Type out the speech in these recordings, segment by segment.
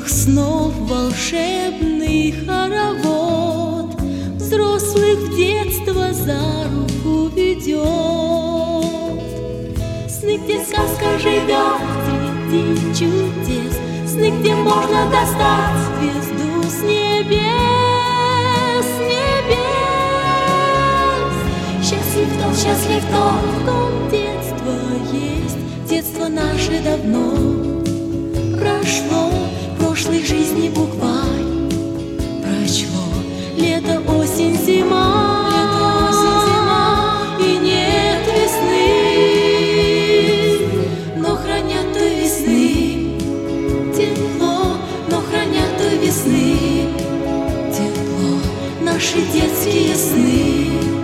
детских снов волшебный хоровод взрослых в детство за руку ведет. Сны, где сказка живет среди чудес, сны, где можно достать звезду с небес, счастлив тот, в ком детство есть. Детство наше давно прошло, прошлой жизни букварь прочло. Лето, осень, зима, и нет весны, но хранят той весны тепло, но хранят той весны тепло наши детские сны.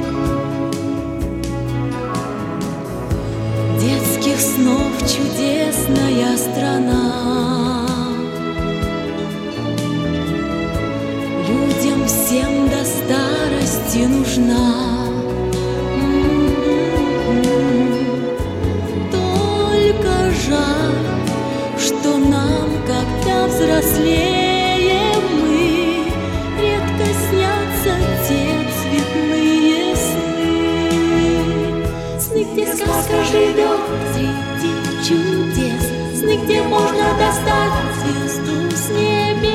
Детских снов чудесная страна, людям всем до старости нужна. Только жаль, что нам, когда взрослеем мы, редко снятся те цветные сны. Сны, где сказка живет среди чудес, сны, где можно достать звезду с небес,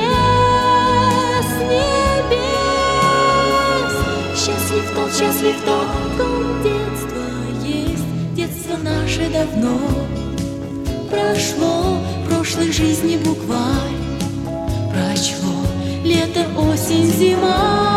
счастлив тот, в ком детство есть. Детство наше давно прошло, прошлой жизни букварь прочло. Лето, осень, зима,